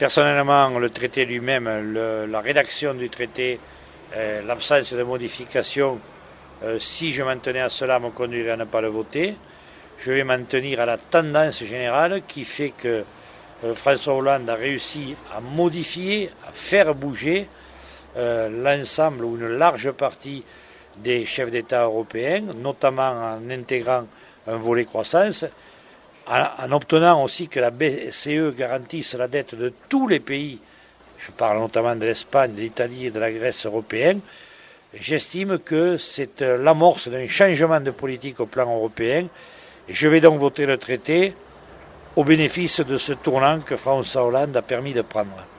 Personnellement, le traité lui-même, la rédaction du traité, l'absence de modification, si je m'en tenais à cela, me conduirait à ne pas le voter. Je vais m'en tenir à la tendance générale qui fait que François Hollande a réussi à modifier, à faire bouger l'ensemble ou une large partie des chefs d'État européens, notamment en intégrant un volet croissance, en obtenant aussi que la BCE garantisse la dette de tous les pays, je parle notamment de l'Espagne, de l'Italie et de la Grèce européenne. J'estime que c'est l'amorce d'un changement de politique au plan européen. Et je vais donc voter le traité au bénéfice de ce tournant que François Hollande a permis de prendre.